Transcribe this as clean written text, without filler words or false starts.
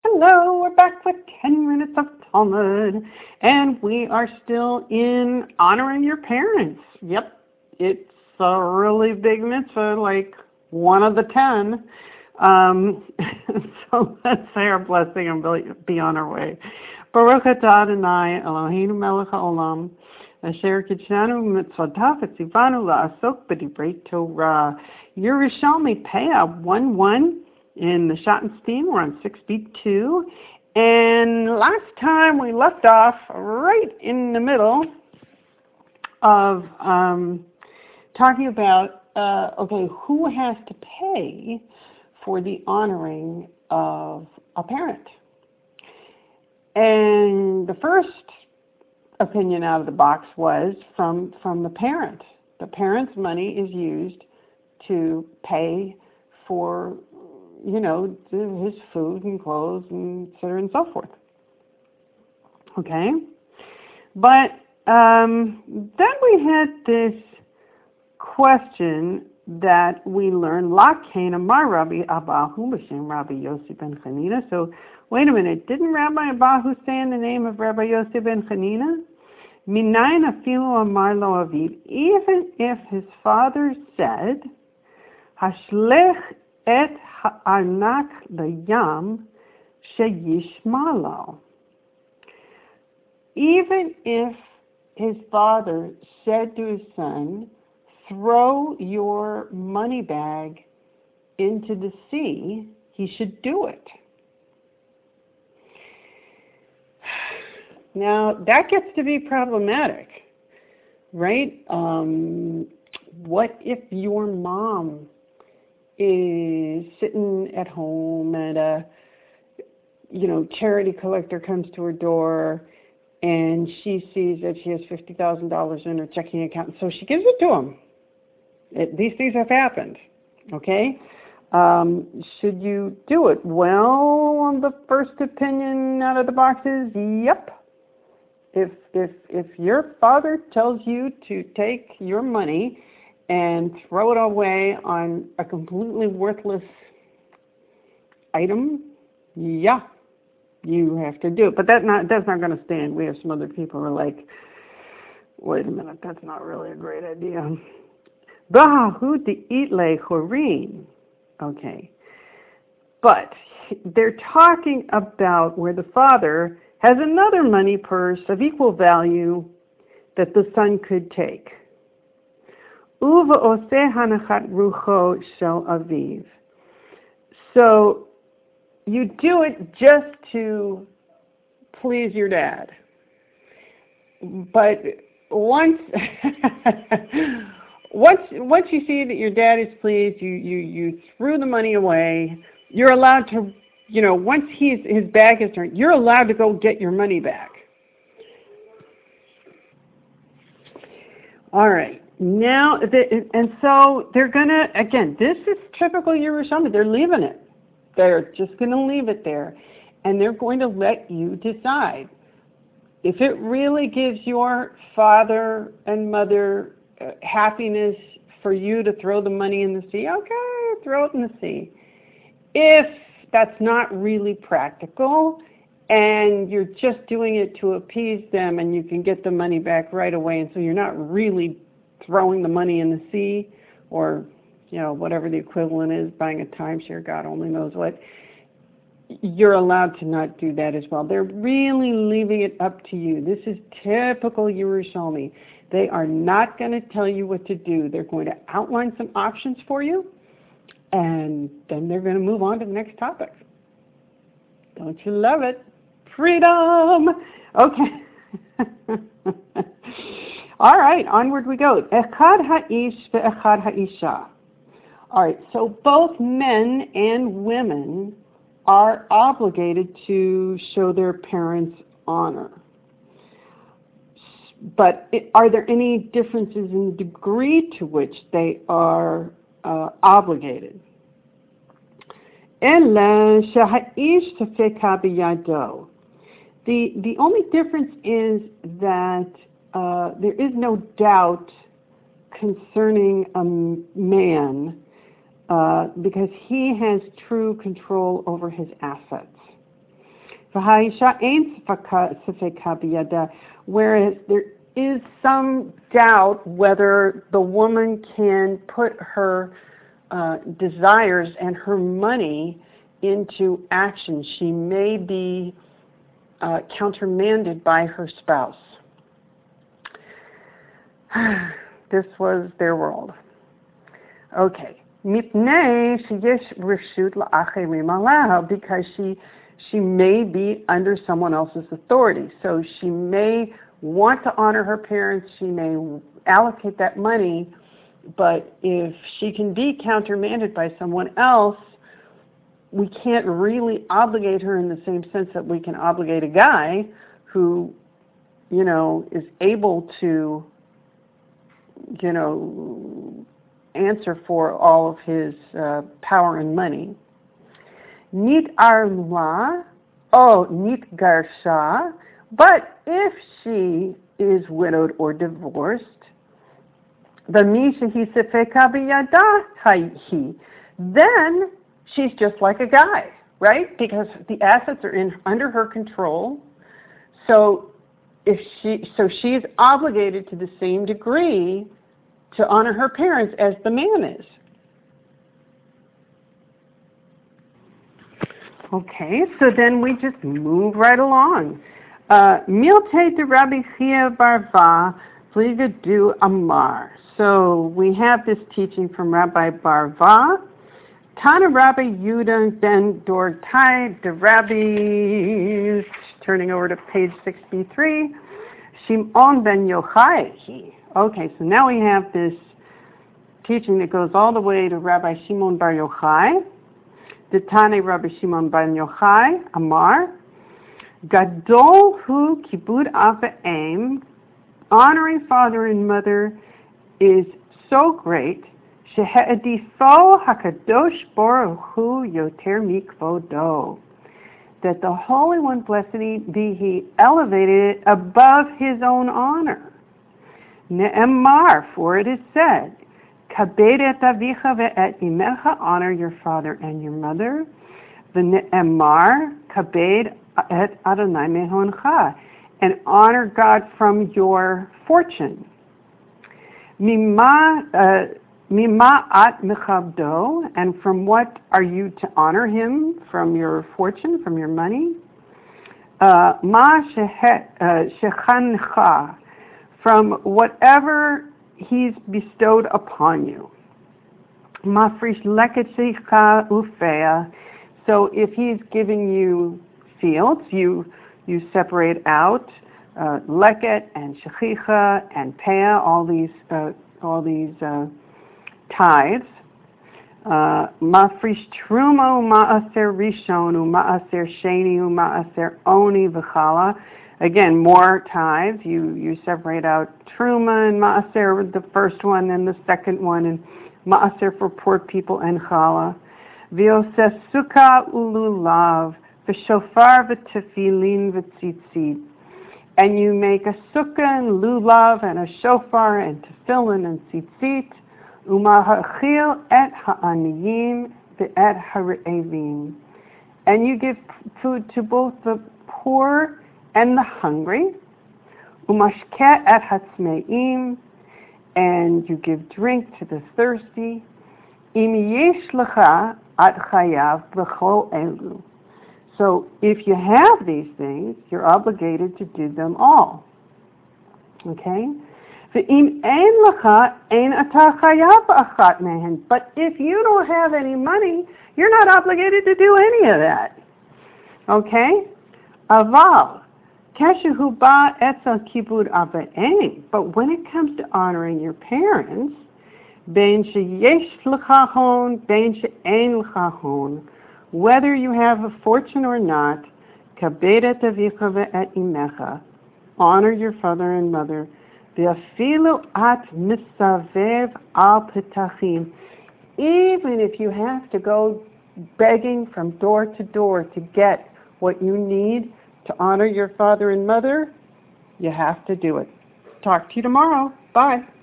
Hello, we're back with 10 minutes of Talmud, and we are still in honoring your parents. Yep, it's a really big mitzvah, like one of the 10. So let's say our blessing and be on our way. Baruch atah Adonai Eloheinu melech haolam, asher kitshanu mitzvotav v'tzivanu la'asok b'divrei Torah. Yerushalmi Peah 1:1. In the Schottenstein, we're on 6b2, and last time we left off right in the middle of talking about, who has to pay for the honoring of a parent. And the first opinion out of the box was from the parent. The parent's money is used to pay for his food and clothes and et cetera and so forth. Okay? But then we had this question that we learned, Lakain Amar Rabbi Abahu b'shem Rabbi Yossi ben Chanina. So, wait a minute, didn't Rabbi Abahu say in the name of Rabbi Yossi ben Chanina? Minayin afilu Amar lo aviv. Even if his father said, Hashlech et ha'arnak layam sheyishma lo. Even if his father said to his son, throw your money bag into the sea, he should do it. Now, that gets to be problematic, right? What if your mom is sitting at home and a charity collector comes to her door and she sees that she has $50,000 in her checking account, so she gives it to him. These things have happened, okay? Should you do it? Well, the first opinion out of the box is yep. If your father tells you to take your money and throw it away on a completely worthless item, yeah, you have to do it. But that's not going to stand. We have some other people who are like, wait a minute, that's not really a great idea. Okay. But they're talking about where the father has another money purse of equal value that the son could take. Uva oseh hanachat rucho shel aviv. So you do it just to please your dad. But once you see that your dad is pleased, you threw the money away. You're allowed to, once his back is turned, you're allowed to go get your money back. All right. Now, and so they're going to, again, this is typical Yerushalmi. They're leaving it. They're just going to leave it there. And they're going to let you decide. If it really gives your father and mother happiness for you to throw the money in the sea, okay, throw it in the sea. If that's not really practical and you're just doing it to appease them and you can get the money back right away, and so you're not really throwing the money in the sea, or whatever the equivalent is, buying a timeshare, God only knows what, you're allowed to not do that as well. They're really leaving it up to you. This is typical Yerushalmi. They are not going to tell you what to do. They're going to outline some options for you, and then they're going to move on to the next topic. Don't you love it? Freedom! Okay. All right, onward we go. Echad ha'ish ve'echad ha'isha. All right, so both men and women are obligated to show their parents honor. But are there any differences in the degree to which they are obligated? The only difference is that there is no doubt concerning a man because he has true control over his assets. Whereas there is some doubt whether the woman can put her desires and her money into action. She may be countermanded by her spouse. This was their world. Okay. Because she may be under someone else's authority. So she may want to honor her parents, she may allocate that money, but if she can be countermanded by someone else, we can't really obligate her in the same sense that we can obligate a guy who, is able to, answer for all of his power and money. Nit arma, nit garsha, but if she is widowed or divorced, then she's just like a guy, right? Because the assets are under her control. So she's obligated to the same degree to honor her parents as the man is. Okay, so then we just move right along. Milte de Rabbi Chia Barva, Vligadu Amar. So we have this teaching from Rabbi Barva. Tana Rabbi Yudah ben Dortai, the rabbis, turning over to page 63, Shimon ben Yochai. Okay, so now we have this teaching that goes all the way to Rabbi Shimon bar Yochai. The Tane Rabbi Shimon ben Yochai, Amar, Gadol hu kibud av v'em, honoring father and mother is so great, shehe'edifo hakadosh baruch hu yoter mikvodo, that the Holy One, blessed be He, elevated it above His own honor. Ne'emar, for it is said, Kabed et avicha ve'et imecha, honor your father and your mother. V'ne'emar, kabed et Adonai mehoncha, and honor God from your fortune. Mima at mechabdo, and from what are you to honor him? From your fortune, from your money? Ma shechancha, from whatever he's bestowed upon you. Mafrish leketzicha ufea, so if he's giving you fields, you separate out leket and shechicha and pea, all these tithes. Mafrish truma ma'aser rishon ma'aser sheni ma'aser oni v'chala. Again, more tithes. You separate out truma and ma'aser, the first one, and the second one, and ma'aser for poor people and chala. V'yoses sukkah ululav v'shofar v'tefillin v'tzitzit. And you make a sukkah and lulav and a shofar and tefillin and tzitzit. Umahachil et ha'aniyim ve'et ha're'evim. And you give food to both the poor and the hungry. Umashke et hatzmeim, and you give drink to the thirsty. Im yesh lecha at chayav b'chol elu. So if you have these things, you're obligated to do them all. Okay? Ve'im ein lecha ein ata chayav achat mehen. But if you don't have any money, you're not obligated to do any of that. Okay? Aval. But when it comes to honoring your parents, whether you have a fortune or not, honor your father and mother. Even if you have to go begging from door to door to get what you need to honor your father and mother, you have to do it. Talk to you tomorrow. Bye.